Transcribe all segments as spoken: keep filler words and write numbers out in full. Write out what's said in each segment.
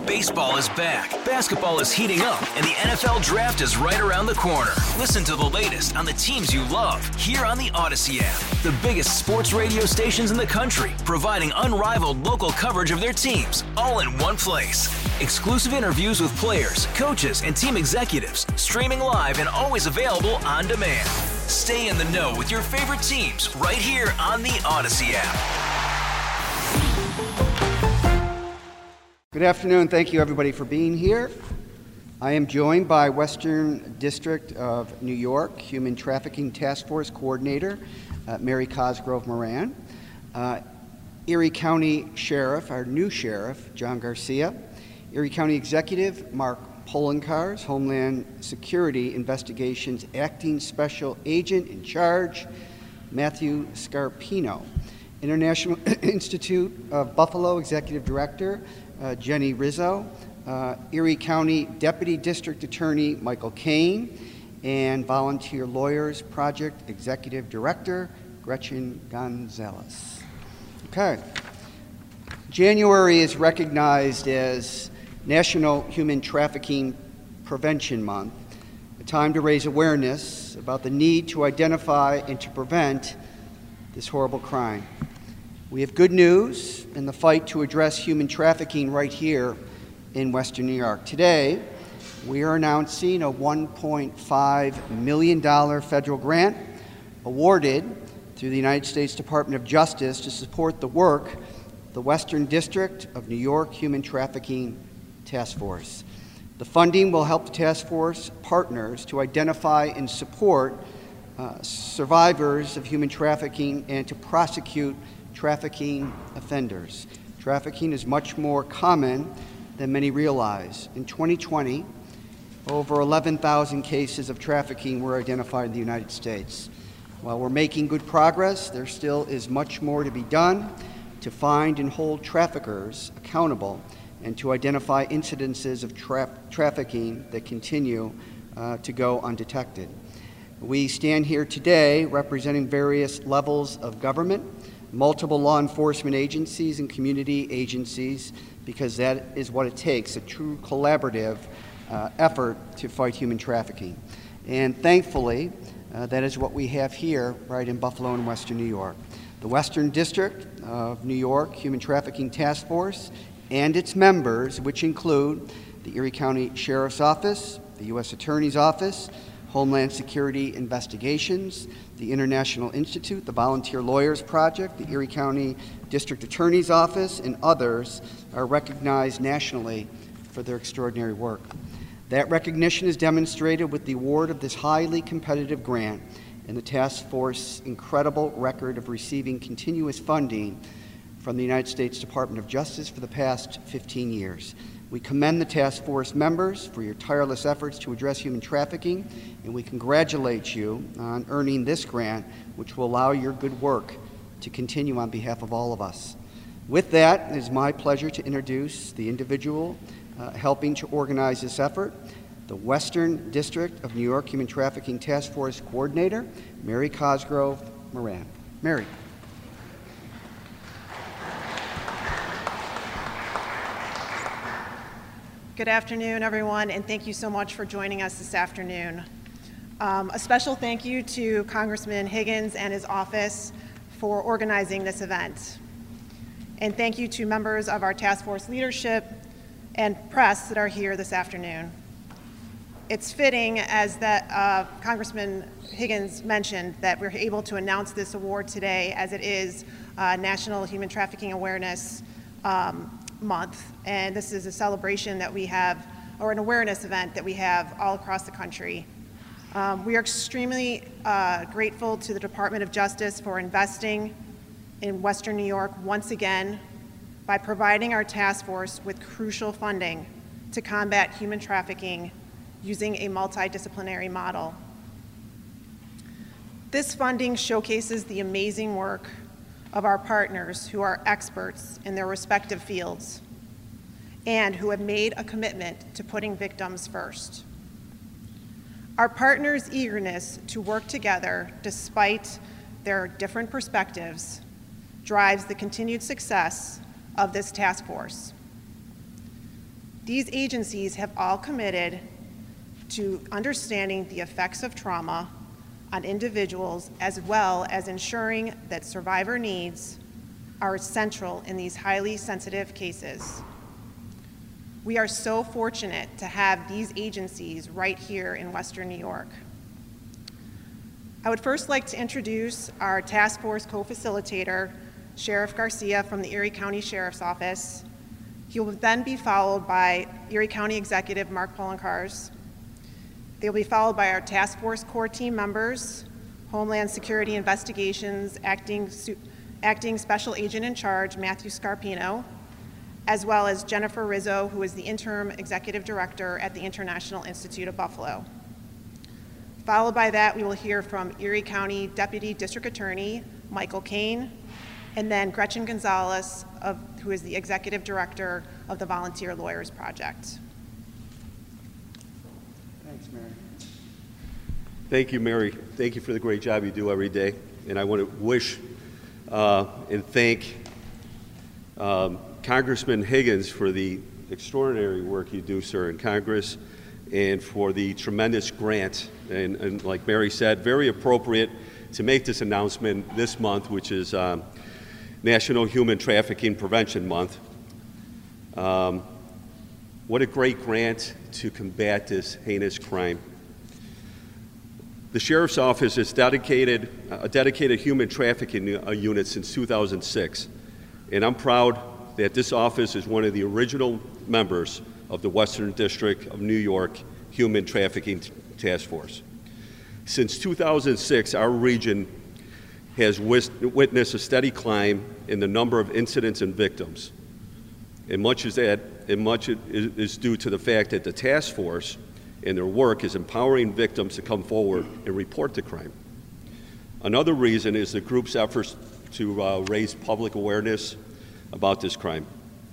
Baseball is back, basketball is heating up, and the N F L Draft is right around the corner. Listen to the latest on the teams you love here on the Odyssey app. The biggest sports radio stations in the country, providing unrivaled local coverage of their teams, all in one place. Exclusive interviews with players, coaches, and team executives, streaming live and always available on demand. Stay in the know with your favorite teams right here on the Odyssey app. Good afternoon. Thank you, everybody, for being here. I am joined by Western District of New York Human Trafficking Task Force Coordinator, uh, Mary Cosgrove Moran, uh, Erie County Sheriff, our new Sheriff, John Garcia, Erie County Executive, Mark Poloncarz, Homeland Security Investigations Acting Special Agent in Charge, Matthew Scarpino, International Institute of Buffalo Executive Director, Uh, Jenny Rizzo, uh, Erie County Deputy District Attorney Michael Kane, and Volunteer Lawyers Project Executive Director Gretchen Gonzalez. Okay. January is recognized as National Human Trafficking Prevention Month, a time to raise awareness about the need to identify and to prevent this horrible crime. We have good news in the fight to address human trafficking right here in Western New York. Today, we are announcing a one point five million dollars federal grant awarded through the United States Department of Justice to support the work of the Western District of New York Human Trafficking Task Force. The funding will help the task force partners to identify and support uh, survivors of human trafficking and to prosecute trafficking offenders. Trafficking is much more common than many realize. In twenty twenty, over eleven thousand cases of trafficking were identified in the United States. While we're making good progress, there still is much more to be done to find and hold traffickers accountable and to identify incidences of tra- trafficking that continue uh, to go undetected. We stand here today representing various levels of government, multiple law enforcement agencies and community agencies, because that is what it takes, a true collaborative uh, effort to fight human trafficking. And thankfully, uh, that is what we have here right in Buffalo and Western New York. The Western District of New York Human Trafficking Task Force and its members, which include the Erie County Sheriff's Office, the U S Attorney's Office, Homeland Security Investigations, the International Institute, the Volunteer Lawyers Project, the Erie County District Attorney's Office, and others are recognized nationally for their extraordinary work. That recognition is demonstrated with the award of this highly competitive grant and the task force's incredible record of receiving continuous funding from the United States Department of Justice for the past fifteen years. We commend the task force members for your tireless efforts to address human trafficking, and we congratulate you on earning this grant, which will allow your good work to continue on behalf of all of us. With that, it is my pleasure to introduce the individual uh, helping to organize this effort, the Western District of New York Human Trafficking Task Force Coordinator, Mary Cosgrove Moran. Mary. Good afternoon, everyone, and thank you so much for joining us this afternoon. Um, a special thank you to Congressman Higgins and his office for organizing this event. And thank you to members of our task force leadership and press that are here this afternoon. It's fitting, as that uh, Congressman Higgins mentioned, that we're able to announce this award today, as it is uh, National Human Trafficking Awareness um, Month, and this is a celebration that we have, or an awareness event that we have all across the country. Um, we are extremely uh, grateful to the Department of Justice for investing in Western New York once again by providing our task force with crucial funding to combat human trafficking using a multidisciplinary model. This funding showcases the amazing work of our partners who are experts in their respective fields and who have made a commitment to putting victims first. Our partners' eagerness to work together despite their different perspectives drives the continued success of this task force. These agencies have all committed to understanding the effects of trauma on individuals, as well as ensuring that survivor needs are central in these highly sensitive cases. We are so fortunate to have these agencies right here in Western New York. I would first like to introduce our task force co-facilitator, Sheriff Garcia from the Erie County Sheriff's Office. He will then be followed by Erie County Executive Mark Poloncarz. They will be followed by our task force core team members, Homeland Security Investigations Acting, Acting Special Agent in Charge, Matthew Scarpino, as well as Jennifer Rizzo, who is the Interim Executive Director at the International Institute of Buffalo. Followed by that, we will hear from Erie County Deputy District Attorney Michael Kane, and then Gretchen Gonzalez, of, who is the Executive Director of the Volunteer Lawyers Project. Thanks, Mary. Thank you, Mary. Thank you for the great job you do every day. And I want to wish uh, and thank um, Congressman Higgins for the extraordinary work you do, sir, in Congress, and for the tremendous grant. And, and like Mary said, very appropriate to make this announcement this month, which is um, National Human Trafficking Prevention Month. Um, what a great grant to combat this heinous crime. The Sheriff's Office has dedicated a dedicated human trafficking unit since two thousand six, and I'm proud that this office is one of the original members of the Western District of New York Human Trafficking Task Force. Since two thousand six, our region has witnessed a steady climb in the number of incidents and victims, and much is that, and much is due to the fact that the task force and their work is empowering victims to come forward and report the crime. Another reason is the group's efforts to uh, raise public awareness about this crime.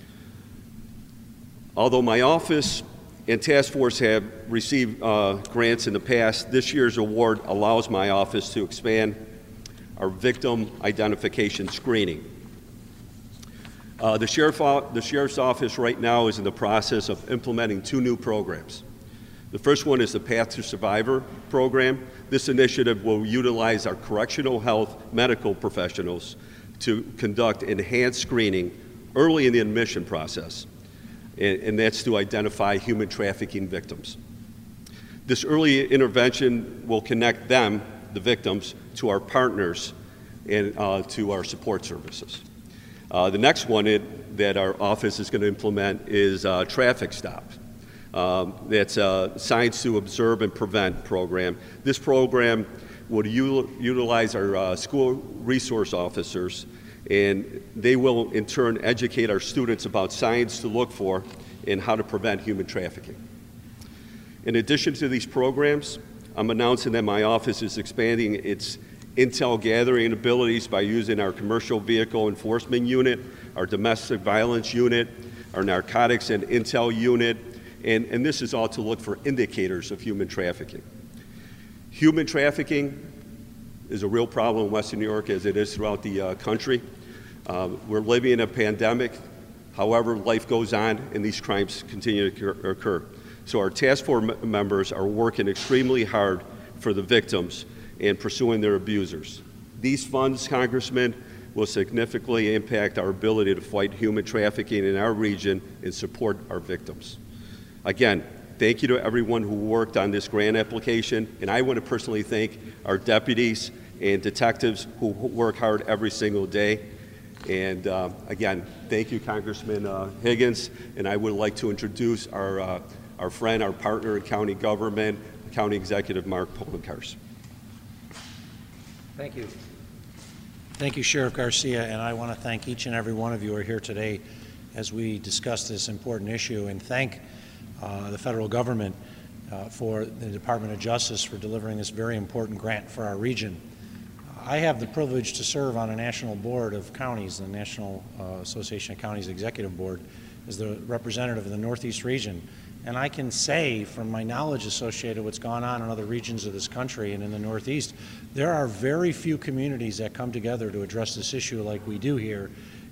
Although my office and task force have received uh, grants in the past, this year's award allows my office to expand our victim identification screening. Uh, the, sheriff, the Sheriff's Office right now is in the process of implementing two new programs. The first one is the Path to Survivor program. This initiative will utilize our correctional health medical professionals to conduct enhanced screening early in the admission process, and, and that's to identify human trafficking victims. This early intervention will connect them, the victims, to our partners and uh, to our support services. Uh, the next one it, that our office is going to implement is uh, Traffic Stop. Um, that's a Science to Observe and Prevent program. This program would u- utilize our uh, school resource officers, and they will in turn educate our students about signs to look for and how to prevent human trafficking. In addition to these programs, I'm announcing that my office is expanding its intel gathering abilities by using our commercial vehicle enforcement unit, our domestic violence unit, our narcotics and intel unit, and, and this is all to look for indicators of human trafficking. Human trafficking is a real problem in Western New York, as it is throughout the uh, country. Uh, we're living in a pandemic. However, life goes on and these crimes continue to occur. So our task force members are working extremely hard for the victims and pursuing their abusers. These funds, Congressman, will significantly impact our ability to fight human trafficking in our region and support our victims. Again, thank you to everyone who worked on this grant application, and I want to personally thank our deputies and detectives who work hard every single day. And uh, again, thank you, Congressman uh, Higgins, and I would like to introduce our, uh, our friend, our partner in county government, County Executive Mark Poloncarz. Thank you. Thank you, Sheriff Garcia, and I want to thank each and every one of you who are here today as we discuss this important issue, and thank uh, the federal government uh, for the Department of Justice for delivering this very important grant for our region. I have the privilege to serve on a national board of counties, the National uh, Association of Counties Executive Board, as the representative of the Northeast region. And I can say, from my knowledge associated with what's gone on in other regions of this country and in the Northeast, there are very few communities that come together to address this issue like we do here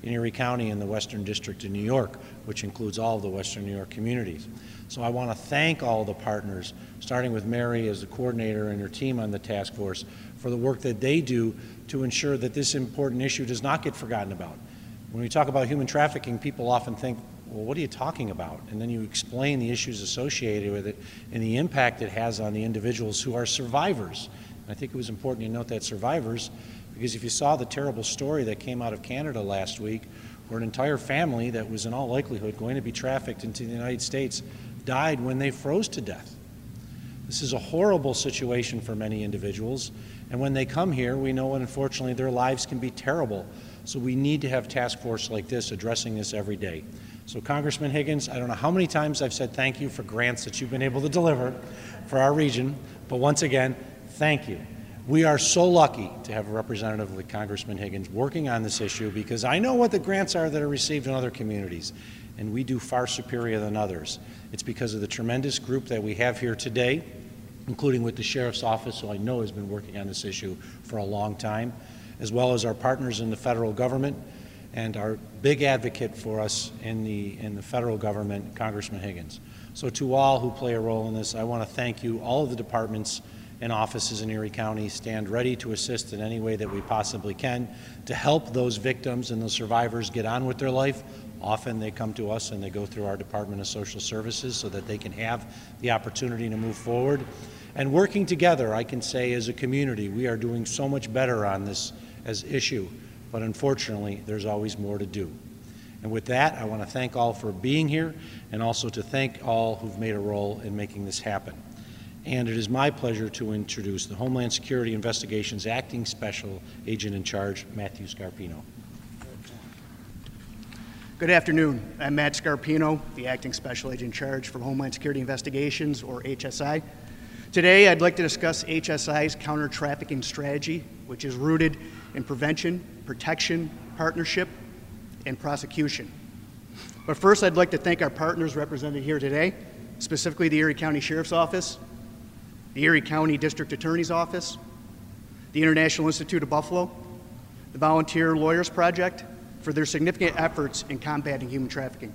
in Erie County and the Western District of New York, which includes all of the Western New York communities. So I want to thank all the partners, starting with Mary as the coordinator and her team on the task force, for the work that they do to ensure that this important issue does not get forgotten about. When we talk about human trafficking, people often think, well, what are you talking about? And then you explain the issues associated with it and the impact it has on the individuals who are survivors. And I think it was important to note that survivors, because if you saw the terrible story that came out of Canada last week, where an entire family that was in all likelihood going to be trafficked into the United States died when they froze to death. This is a horrible situation for many individuals, and when they come here, we know, unfortunately, their lives can be terrible. So we need to have task force like this addressing this every day. So Congressman Higgins, I don't know how many times I've said thank you for grants that you've been able to deliver for our region, but once again, thank you. We are so lucky to have a representative like Congressman Higgins working on this issue, because I know what the grants are that are received in other communities, and we do far superior than others. It's because of the tremendous group that we have here today, including with the Sheriff's Office, who I know has been working on this issue for a long time, as well as our partners in the federal government and our big advocate for us in the, in the federal government, Congressman Higgins. So to all who play a role in this, I want to thank you. All of the departments and offices in Erie County stand ready to assist in any way that we possibly can to help those victims and those survivors get on with their life. Often they come to us and they go through our Department of Social Services so that they can have the opportunity to move forward. And working together, I can say as a community, we are doing so much better on this as issue, but unfortunately, there's always more to do. And with that, I want to thank all for being here, and also to thank all who've made a role in making this happen. And it is my pleasure to introduce the Homeland Security Investigations Acting Special Agent in Charge, Matthew Scarpino. Good afternoon. I'm Matt Scarpino, the Acting Special Agent in Charge for Homeland Security Investigations, or H S I. Today, I'd like to discuss H S I's counter-trafficking strategy, which is rooted in prevention, protection, partnership, and prosecution. But first, I'd like to thank our partners represented here today, specifically the Erie County Sheriff's Office, the Erie County District Attorney's Office, the International Institute of Buffalo, the Volunteer Lawyers Project, for their significant efforts in combating human trafficking.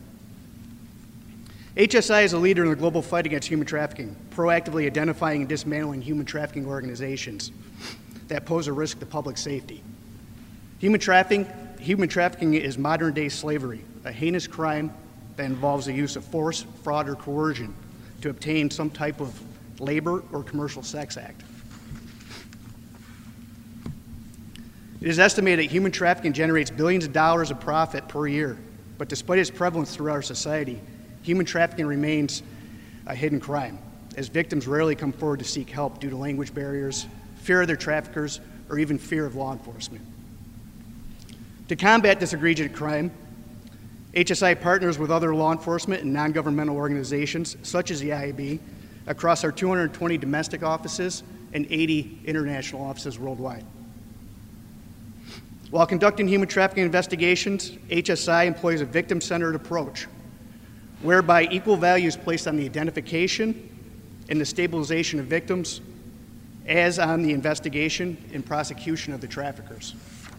H S I is a leader in the global fight against human trafficking, proactively identifying and dismantling human trafficking organizations that pose a risk to public safety. Human trafficking, human trafficking is modern-day slavery, a heinous crime that involves the use of force, fraud, or coercion to obtain some type of labor or commercial sex act. It is estimated that human trafficking generates billions of dollars of profit per year, but despite its prevalence throughout our society, human trafficking remains a hidden crime, as victims rarely come forward to seek help due to language barriers, fear of their traffickers, or even fear of law enforcement. To combat this egregious crime, H S I partners with other law enforcement and non-governmental organizations, such as the I A B, across our two hundred twenty domestic offices and eighty international offices worldwide. While conducting human trafficking investigations, H S I employs a victim-centered approach, whereby equal value is placed on the identification and the stabilization of victims as on the investigation and prosecution of the traffickers.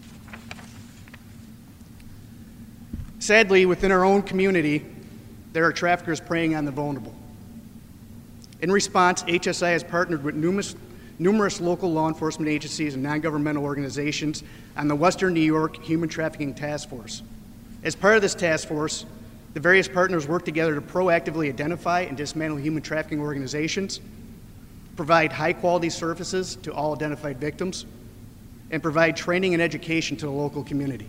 Sadly, within our own community, there are traffickers preying on the vulnerable. In response, H S I has partnered with numerous, numerous local law enforcement agencies and non-governmental organizations on the Western New York Human Trafficking Task Force. As part of this task force, the various partners work together to proactively identify and dismantle human trafficking organizations, provide high-quality services to all identified victims, and provide training and education to the local community.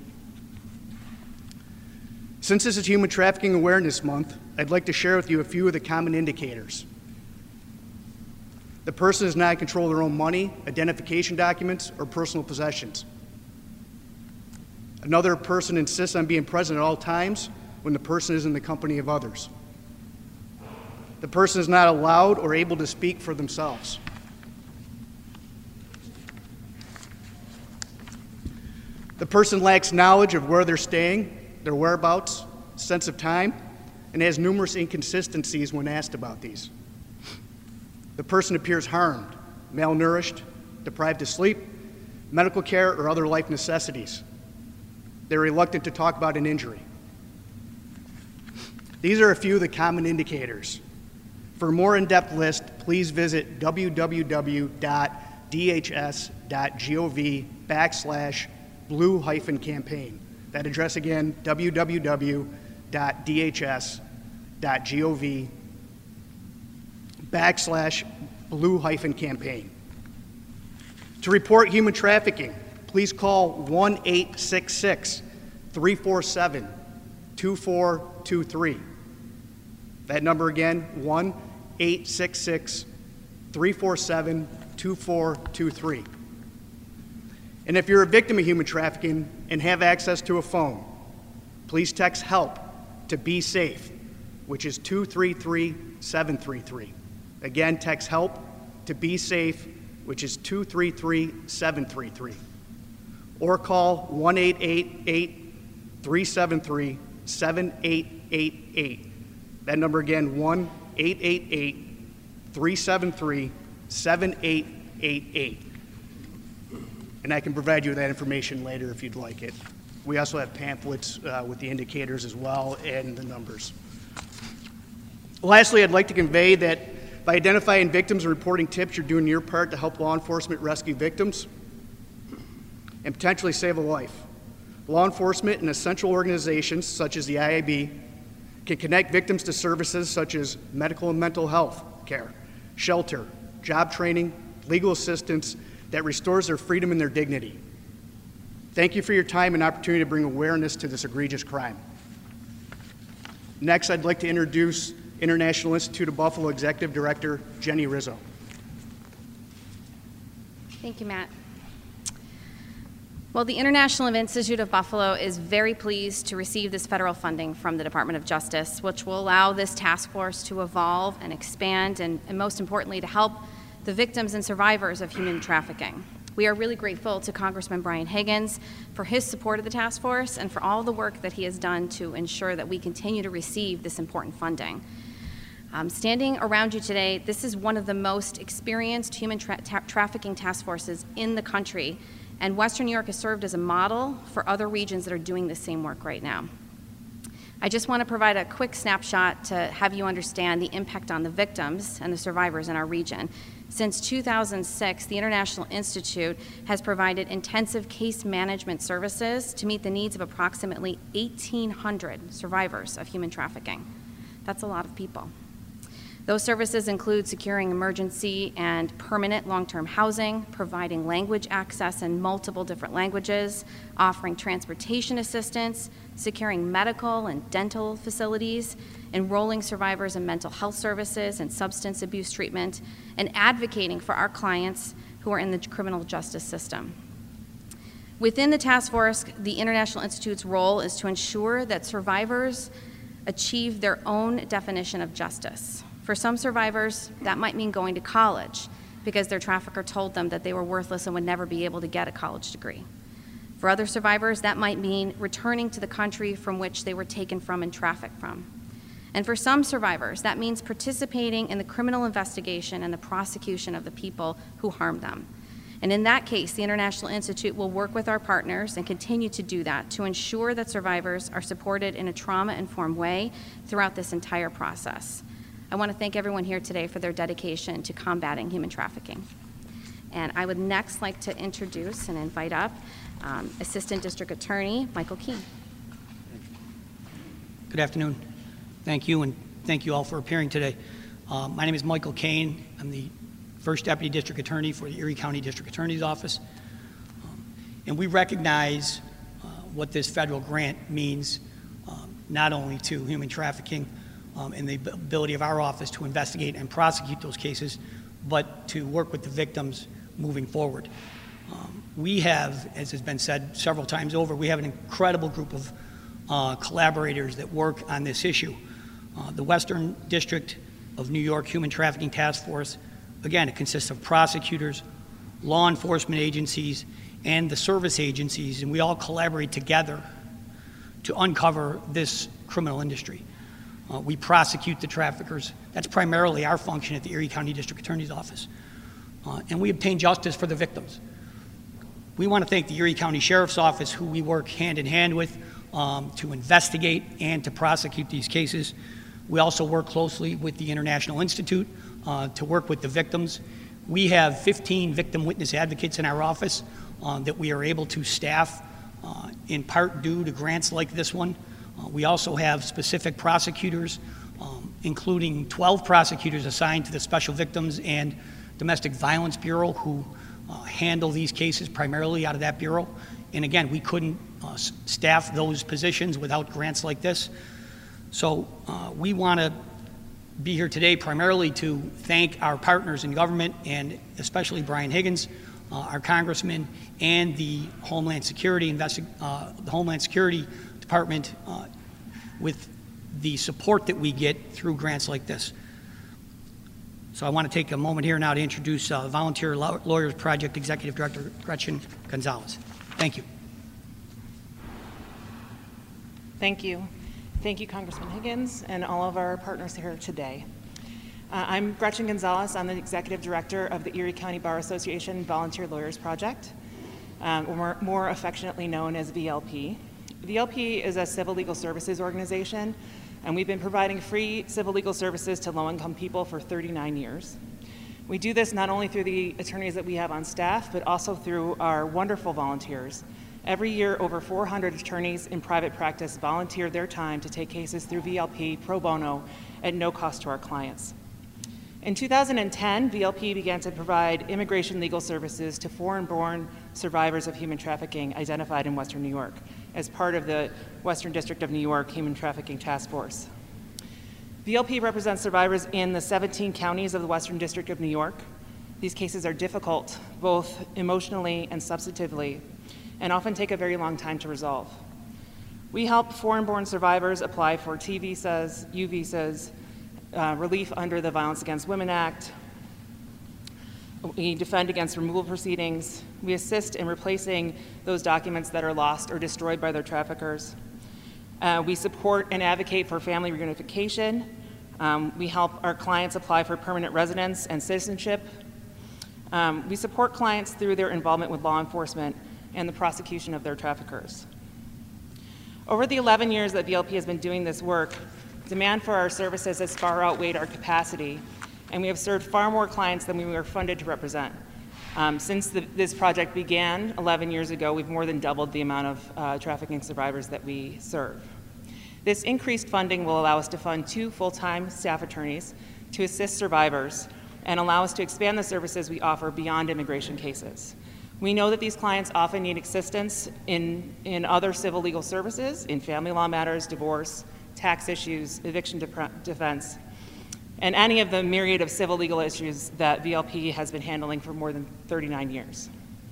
Since this is Human Trafficking Awareness Month, I'd like to share with you a few of the common indicators. The person does not control their own money, identification documents, or personal possessions. Another person insists on being present at all times when the person is in the company of others. The person is not allowed or able to speak for themselves. The person lacks knowledge of where they're staying, their whereabouts, sense of time, and has numerous inconsistencies when asked about these. The person appears harmed, malnourished, deprived of sleep, medical care, or other life necessities. They're reluctant to talk about an injury. These are a few of the common indicators. For a more in-depth list, please visit www.dhs.gov backslash blue hyphen campaign. That address again, www.dhs.gov backslash blue hyphen campaign. To report human trafficking, please call one eight six six, three four seven, two four two three. That number again, one eight six six, three four seven, two four two three. And if you're a victim of human trafficking and have access to a phone, please text HELP to Be Safe, which is two three three, seven three three. Again, text HELP to Be Safe, which is two three three, seven three three. Or call one eight eight eight, three seven three, seven eight eight eight. That number again, one eight eight eight, three seven three, seven eight eight eight. And I can provide you with that information later if you'd like it. We also have pamphlets uh, with the indicators as well and the numbers. Lastly, I'd like to convey that by identifying victims and reporting tips, you're doing your part to help law enforcement rescue victims and potentially save a life. Law enforcement and essential organizations such as the I A B can connect victims to services such as medical and mental health care, shelter, job training, legal assistance that restores their freedom and their dignity. Thank you for your time and opportunity to bring awareness to this egregious crime. Next, I'd like to introduce International Institute of Buffalo Executive Director Jenny Rizzo. Thank you, Matt. Well, the International Institute of Buffalo is very pleased to receive this federal funding from the Department of Justice, which will allow this task force to evolve and expand and, and most importantly, to help the victims and survivors of human trafficking. We are really grateful to Congressman Brian Higgins for his support of the task force and for all the work that he has done to ensure that we continue to receive this important funding. Um, standing around you today, this is one of the most experienced human tra tra trafficking task forces in the country, and Western New York has served as a model for other regions that are doing the same work right now. I just want to provide a quick snapshot to have you understand the impact on the victims and the survivors in our region. Since two thousand six, the International Institute has provided intensive case management services to meet the needs of approximately eighteen hundred survivors of human trafficking. That's a lot of people. Those services include securing emergency and permanent long-term housing, providing language access in multiple different languages, offering transportation assistance, securing medical and dental facilities, enrolling survivors in mental health services and substance abuse treatment, and advocating for our clients who are in the criminal justice system. Within the task force, the International Institute's role is to ensure that survivors achieve their own definition of justice. For some survivors, that might mean going to college because their trafficker told them that they were worthless and would never be able to get a college degree. For other survivors, that might mean returning to the country from which they were taken from and trafficked from. And for some survivors, that means participating in the criminal investigation and the prosecution of the people who harmed them. And in that case, the International Institute will work with our partners and continue to do that to ensure that survivors are supported in a trauma-informed way throughout this entire process. I want to thank everyone here today for their dedication to combating human trafficking. And I would next like to introduce and invite up um, Assistant District Attorney Michael Keene. Good afternoon. Thank you, and thank you all for appearing today. Uh, my name is Michael Keene. I'm the First Deputy District Attorney for the Erie County District Attorney's Office. Um, and we recognize uh, what this federal grant means, um, not only to human trafficking, Um, and the ability of our office to investigate and prosecute those cases, but to work with the victims moving forward. Um, we have, as has been said several times over, we have an incredible group of uh, collaborators that work on this issue. Uh, the Western District of New York Human Trafficking Task Force, again, it consists of prosecutors, law enforcement agencies, and the service agencies, and we all collaborate together to uncover this criminal industry. Uh, we prosecute the traffickers. That's primarily our function at the Erie County District Attorney's Office. Uh, and we obtain justice for the victims. We want to thank the Erie County Sheriff's Office, who we work hand in hand with um, to investigate and to prosecute these cases. We also work closely with the International Institute uh, to work with the victims. We have fifteen victim witness advocates in our office um, that we are able to staff uh, in part due to grants like this one. Uh, we also have specific prosecutors, um, including twelve prosecutors assigned to the Special Victims and Domestic Violence Bureau, who uh, handle these cases primarily out of that bureau. And again, we couldn't uh, staff those positions without grants like this. So uh, we want to be here today primarily to thank our partners in government, and especially Brian Higgins, uh, our congressman, and the Homeland Security investi- uh, the Homeland Security Department uh, with the support that we get through grants like this. So I want to take a moment here now to introduce uh, Volunteer Lawyers Project Executive Director Gretchen Gonzalez. Thank you. Thank you. Thank you, Congressman Higgins, and all of our partners here today. Uh, I'm Gretchen Gonzalez. I'm the Executive Director of the Erie County Bar Association Volunteer Lawyers Project, um, or more affectionately known as V L P. V L P is a civil legal services organization, and we've been providing free civil legal services to low-income people for thirty-nine years. We do this not only through the attorneys that we have on staff, but also through our wonderful volunteers. Every year, over four hundred attorneys in private practice volunteer their time to take cases through V L P pro bono at no cost to our clients. In two thousand ten, V L P began to provide immigration legal services to foreign-born survivors of human trafficking identified in Western New York as part of the Western District of New York Human Trafficking Task Force. V L P represents survivors in the seventeen counties of the Western District of New York. These cases are difficult, both emotionally and substantively, and often take a very long time to resolve. We help foreign-born survivors apply for T visas, U visas, uh, relief under the Violence Against Women Act. We defend against removal proceedings. We assist in replacing those documents that are lost or destroyed by their traffickers. Uh, we support and advocate for family reunification. Um, we help our clients apply for permanent residence and citizenship. Um, we support clients through their involvement with law enforcement and the prosecution of their traffickers. Over the eleven years that V L P has been doing this work, demand for our services has far outweighed our capacity, and we have served far more clients than we were funded to represent. Um, since the, this project began eleven years ago, we've more than doubled the amount of uh, trafficking survivors that we serve. This increased funding will allow us to fund two full-time staff attorneys to assist survivors and allow us to expand the services we offer beyond immigration cases. We know that these clients often need assistance in, in other civil legal services, in family law matters, divorce, tax issues, eviction de- defense, and any of the myriad of civil legal issues that V L P has been handling for more than thirty-nine years.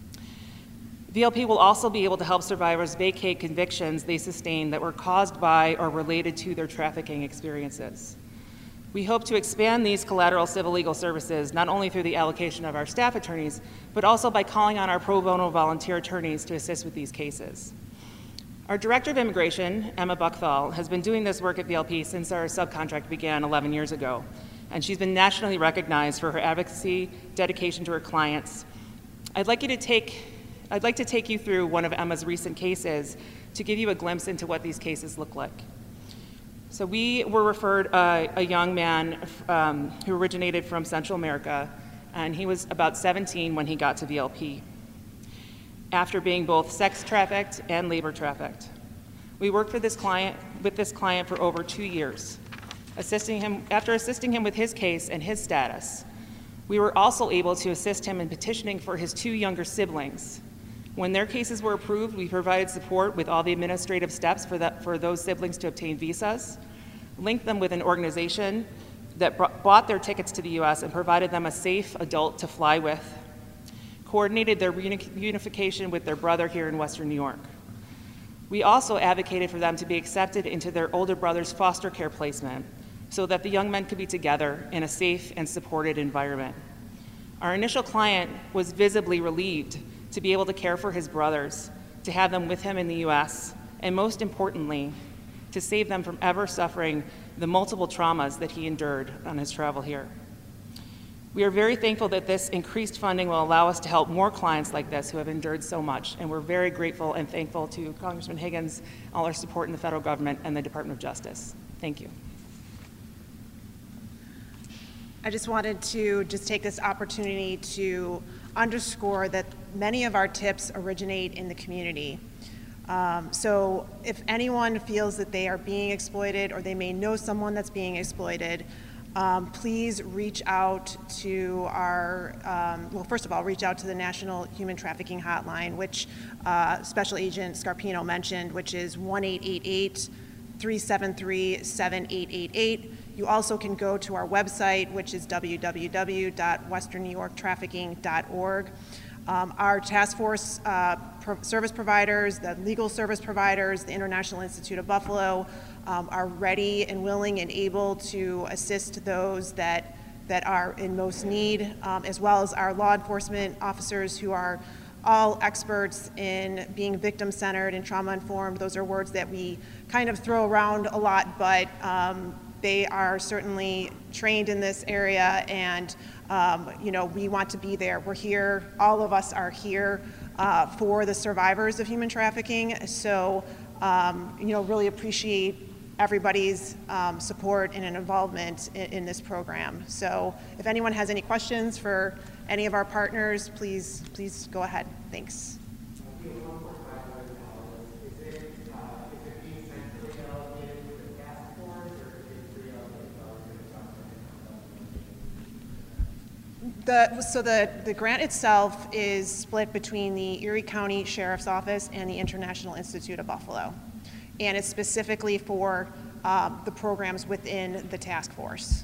V L P will also be able to help survivors vacate convictions they sustained that were caused by or related to their trafficking experiences. We hope to expand these collateral civil legal services not only through the allocation of our staff attorneys, but also by calling on our pro bono volunteer attorneys to assist with these cases. Our Director of Immigration, Emma Buckthal, has been doing this work at V L P since our subcontract began eleven years ago, and she's been nationally recognized for her advocacy, dedication to her clients. I'd like you to take, I'd like to take you through one of Emma's recent cases to give you a glimpse into what these cases look like. So we were referred uh, a young man um, who originated from Central America, and he was about seventeen when he got to V L P, after being both sex trafficked and labor trafficked. We worked for this client, with this client for over two years, assisting him, after assisting him with his case and his status. We were also able to assist him in petitioning for his two younger siblings. When their cases were approved, we provided support with all the administrative steps for, that, for those siblings to obtain visas, linked them with an organization that brought, bought their tickets to the U S and provided them a safe adult to fly with, coordinated their reunification with their brother here in Western New York. We also advocated for them to be accepted into their older brother's foster care placement so that the young men could be together in a safe and supported environment. Our initial client was visibly relieved to be able to care for his brothers, to have them with him in the U S, and most importantly, to save them from ever suffering the multiple traumas that he endured on his travel here. We are very thankful that this increased funding will allow us to help more clients like this who have endured so much, and we're very grateful and thankful to Congressman Higgins, all our support in the federal government and the Department of Justice. Thank you. I just wanted to just take this opportunity to underscore that many of our tips originate in the community. Um, so if anyone feels that they are being exploited or they may know someone that's being exploited, um, please reach out to our, um, well, first of all, reach out to the National Human Trafficking Hotline, which uh, Special Agent Scarpino mentioned, which is one eight eight eight, three seven three, seven eight eight eight. You also can go to our website, which is w w w dot western new york trafficking dot org. Um, our task force uh, pro service providers, the legal service providers, the International Institute of Buffalo um, are ready and willing and able to assist those that, that are in most need, um, as well as our law enforcement officers who are all experts in being victim-centered and trauma-informed. Those are words that we kind of throw around a lot, but um, they are certainly trained in this area, and um, you know, we want to be there. We're here, all of us are here uh, for the survivors of human trafficking, so um, you know, really appreciate everybody's um, support and involvement in, in this program. So if anyone has any questions for any of our partners, please, please go ahead. Thanks. The, so the, the grant itself is split between the Erie County Sheriff's Office and the International Institute of Buffalo. And it's specifically for um, the programs within the task force.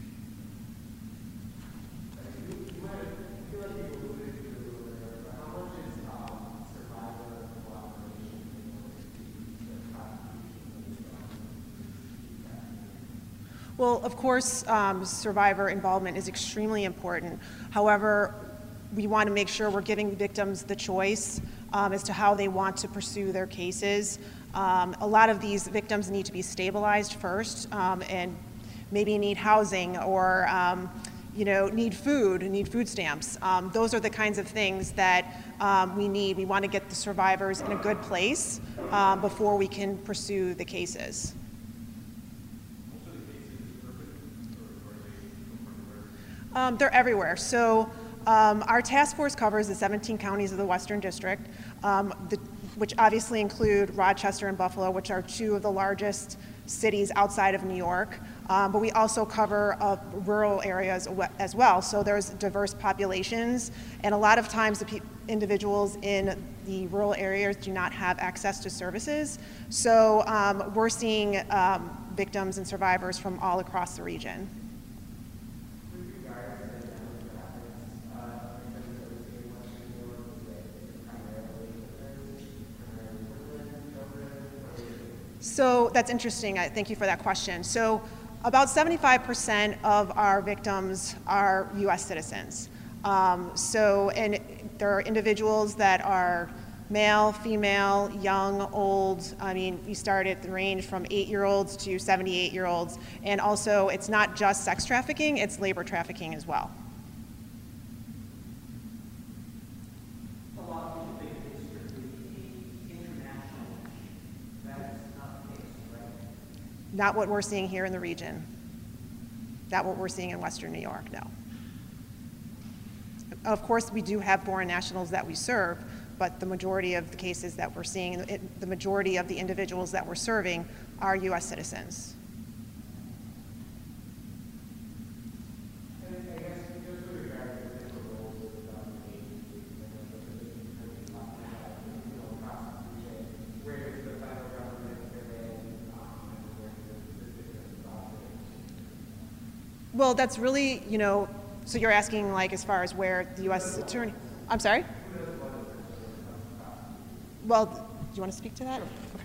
Well, of course, um, survivor involvement is extremely important. However, we want to make sure we're giving victims the choice um, as to how they want to pursue their cases. Um, a lot of these victims need to be stabilized first um, and maybe need housing or um, you know, need food, need food stamps. Um, those are the kinds of things that um, we need. We want to get the survivors in a good place um, before we can pursue the cases. Um, they're everywhere. So um, our task force covers the seventeen counties of the Western District, um, the, which obviously include Rochester and Buffalo, which are two of the largest cities outside of New York. Um, but we also cover uh, rural areas as well. So there's diverse populations, and a lot of times the pe individuals in the rural areas do not have access to services. So um, we're seeing um, victims and survivors from all across the region. So that's interesting. I thank you for that question. So about seventy-five percent of our victims are U S citizens. Um, so, and there are individuals that are male, female, young, old. I mean, we start at the range from eight-year-olds to seventy-eight-year-olds. And also, it's not just sex trafficking, it's labor trafficking as well. Not what we're seeing here in the region. Not what we're seeing in Western New York, no. Of course, we do have foreign nationals that we serve, but the majority of the cases that we're seeing, the majority of the individuals that we're serving are U S citizens. Well, that's really, you know, so you're asking like as far as where the U S attorney, I'm sorry? Well, do you want to speak to that? Okay.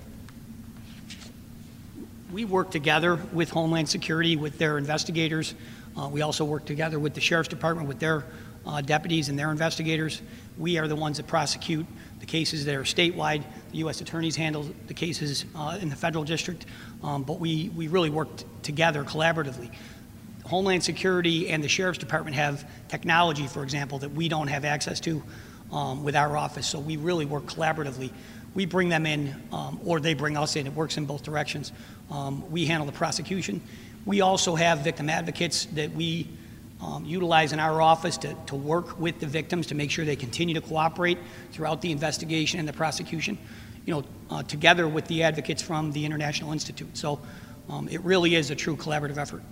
We work together with Homeland Security, with their investigators. Uh, we also work together with the Sheriff's Department, with their uh, deputies and their investigators. We are the ones that prosecute the cases that are statewide. The U S attorneys handle the cases uh, in the federal district, um, but we, we really work together collaboratively. Homeland Security and the Sheriff's Department have technology, for example, that we don't have access to um, with our office, so we really work collaboratively. We bring them in, um, or they bring us in. It works in both directions. Um, we handle the prosecution. We also have victim advocates that we um, utilize in our office to, to work with the victims to make sure they continue to cooperate throughout the investigation and the prosecution, you know, uh, together with the advocates from the International Institute. So um, it really is a true collaborative effort.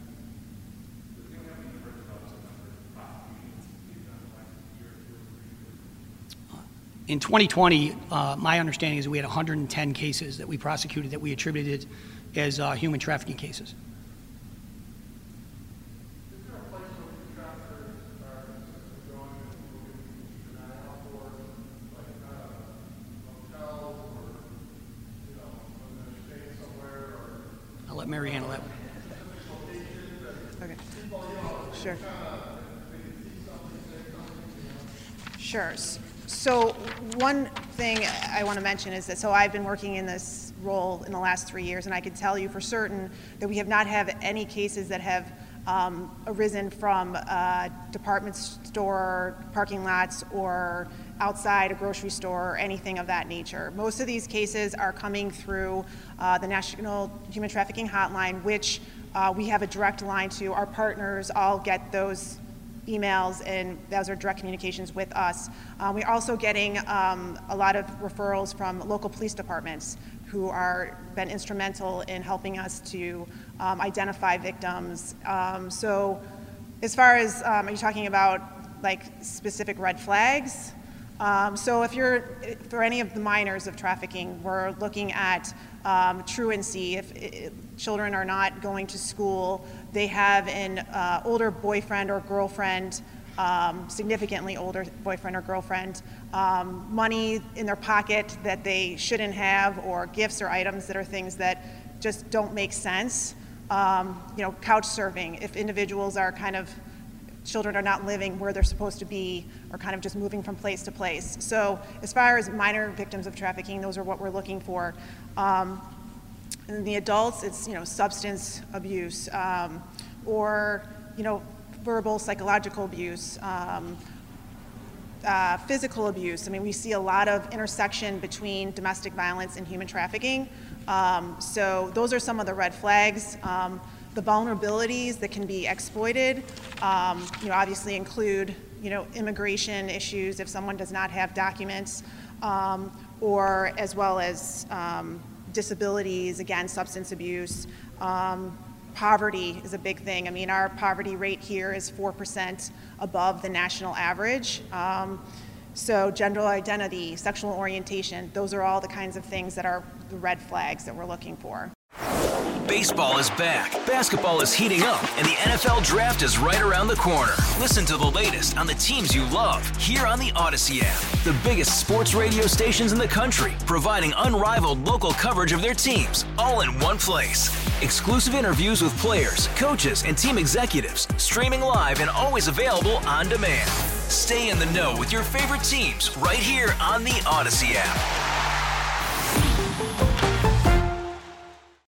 In twenty twenty, uh, my understanding is we had one hundred ten cases that we prosecuted that we attributed as uh, human trafficking cases. I'll let Mary handle that one. Okay. Sure. Sure. So one thing I want to mention is that, so I've been working in this role in the last three years, and I can tell you for certain that we have not had any cases that have um, arisen from uh, department store parking lots or outside a grocery store or anything of that nature. Most of these cases are coming through uh, the National Human Trafficking Hotline, which uh, we have a direct line to. Our partners all get those emails, and those are direct communications with us. Um, we're also getting um, a lot of referrals from local police departments who are been instrumental in helping us to um, identify victims. Um, so as far as, um, are you talking about like specific red flags? Um, so if you're, for any of the minors of trafficking, we're looking at um, truancy. If it, children are not going to school, they have an uh, older boyfriend or girlfriend, um, significantly older boyfriend or girlfriend, um, money in their pocket that they shouldn't have, or gifts or items that are things that just don't make sense. Um, you know, couch surfing, if individuals are kind of, children are not living where they're supposed to be, or kind of just moving from place to place. So as far as minor victims of trafficking, those are what we're looking for. Um, and the adults, it's, you know, substance abuse, um, or, you know, verbal, psychological abuse, um, uh, physical abuse. I mean, we see a lot of intersection between domestic violence and human trafficking. Um, so those are some of the red flags. Um, The vulnerabilities that can be exploited, um, you know, obviously include, you know, immigration issues if someone does not have documents, um, or as well as um, disabilities, again, substance abuse. Um, poverty is a big thing. I mean, our poverty rate here is four percent above the national average. Um, so gender identity, sexual orientation, those are all the kinds of things that are the red flags that we're looking for. Baseball is back, basketball is heating up, and the N F L Draft is right around the corner. Listen to the latest on the teams you love here on the Odyssey app. The biggest sports radio stations in the country, providing unrivaled local coverage of their teams, all in one place. Exclusive interviews with players, coaches, and team executives, streaming live and always available on demand. Stay in the know with your favorite teams right here on the Odyssey app.